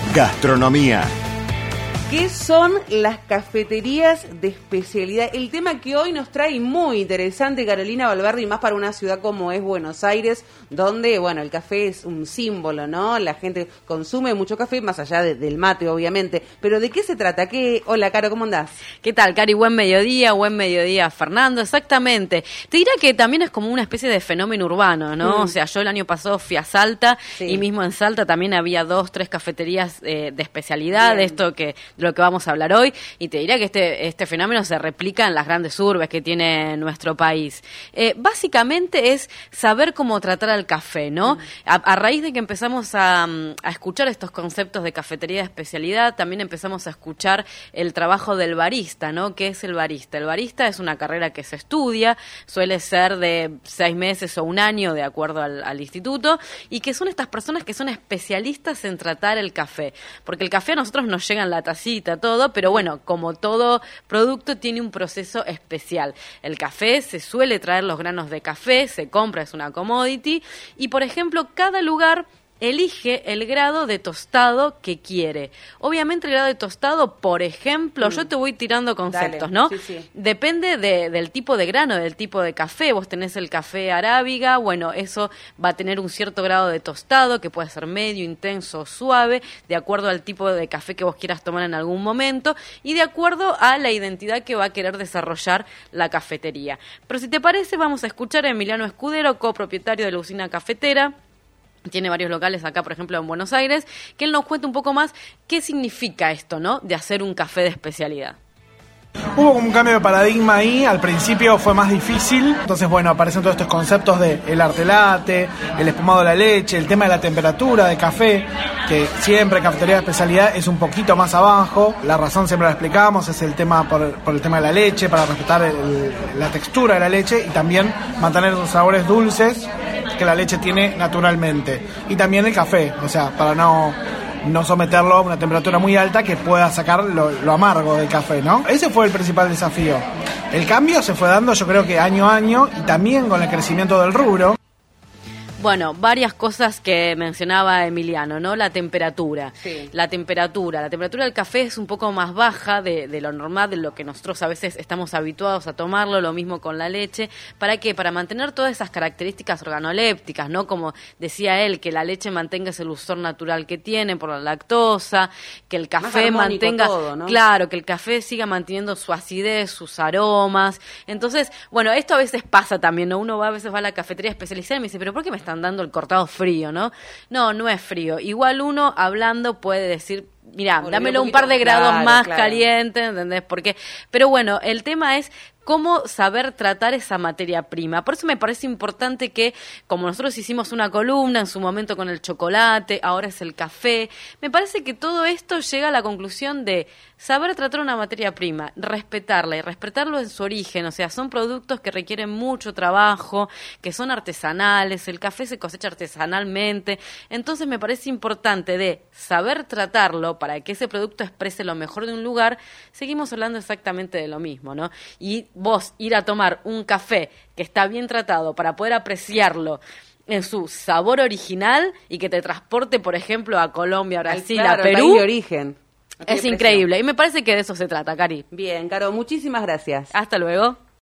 Gastronomía. ¿Qué son las cafeterías de especialidad? El tema que hoy nos trae muy interesante Carolina Valverde, y más para una ciudad como es Buenos Aires, donde, bueno, el café es un símbolo, ¿no? La gente consume mucho café, más allá del mate, obviamente. Pero ¿de qué se trata? Hola, Caro, ¿cómo andás? ¿Qué tal, Cari? Buen mediodía, Fernando. Exactamente. Te dirá que también es como una especie de fenómeno urbano, ¿no? O sea, yo el año pasado fui a Salta, y mismo en Salta también había 2, 3 cafeterías de especialidad, de esto de lo que vamos a hablar hoy, y te diría que este fenómeno se replica en las grandes urbes que tiene nuestro país. Básicamente es saber cómo tratar al café, ¿no? A raíz de que empezamos a escuchar estos conceptos de cafetería de especialidad, también empezamos a escuchar el trabajo del barista, ¿no? ¿Qué es el barista? El barista es una carrera que se estudia, suele ser de 6 meses o 1 año, de acuerdo al instituto, y que son estas personas que son especialistas en tratar el café, porque el café a nosotros nos llega en la tacita, todo, pero bueno, como todo producto tiene un proceso especial. El café se suele traer los granos de café, se compra, es una commodity, y por ejemplo, cada lugar elige el grado de tostado que quiere. Obviamente el grado de tostado, por ejemplo, yo te voy tirando conceptos, Dale. ¿no? Sí. Depende del tipo de grano, del tipo de café. Vos tenés el café arábiga, bueno, eso va a tener un cierto grado de tostado, que puede ser medio, intenso, suave, de acuerdo al tipo de café que vos quieras tomar en algún momento y de acuerdo a la identidad que va a querer desarrollar la cafetería. Pero si te parece, vamos a escuchar a Emiliano Escudero, copropietario de la usina cafetera. Tiene varios locales acá, por ejemplo, en Buenos Aires, que él nos cuenta un poco más qué significa esto, ¿no?, de hacer un café de especialidad. Hubo como un cambio de paradigma ahí, al principio fue más difícil, entonces bueno, aparecen todos estos conceptos de el arte latte, el espumado de la leche, el tema de la temperatura de café, que siempre cafetería de especialidad es un poquito más abajo, la razón siempre la explicamos, es el tema por el tema de la leche, para respetar la textura de la leche y también mantener los sabores dulces que la leche tiene naturalmente, y también el café, o sea, para no someterlo a una temperatura muy alta que pueda sacar lo amargo del café, ¿no? Ese fue el principal desafío. El cambio se fue dando, yo creo que año a año, y también con el crecimiento del rubro. Bueno, varias cosas que mencionaba Emiliano, ¿no? La temperatura. Sí. La temperatura del café es un poco más baja de lo normal, de lo que nosotros a veces estamos habituados a tomarlo, lo mismo con la leche. ¿Para qué? Para mantener todas esas características organolépticas, ¿no? Como decía él, que la leche mantenga ese dulzor natural que tiene por la lactosa, que el café mantenga... todo, ¿no? Claro, que el café siga manteniendo su acidez, sus aromas. Entonces, bueno, esto a veces pasa también, ¿no? Uno a veces va a la cafetería especializada y me dice, ¿pero por qué me están dando el cortado frío, no? No es frío. Igual uno hablando puede decir, mirá, dámelo un par de grados más caliente, ¿entendés? Porque, pero bueno, el tema es cómo saber tratar esa materia prima. Por eso me parece importante que, como nosotros hicimos una columna en su momento con el chocolate, ahora es el café, me parece que todo esto llega a la conclusión de saber tratar una materia prima, respetarla y respetarlo en su origen. O sea, son productos que requieren mucho trabajo, que son artesanales, el café se cosecha artesanalmente. Entonces me parece importante de saber tratarlo para que ese producto exprese lo mejor de un lugar. Seguimos hablando exactamente de lo mismo, ¿no? Y vos ir a tomar un café que está bien tratado para poder apreciarlo en su sabor original y que te transporte, por ejemplo, a Colombia, Brasil, a Perú. El país de origen. Es increíble. Y me parece que de eso se trata, Cari. Bien, Caro, muchísimas gracias. Hasta luego.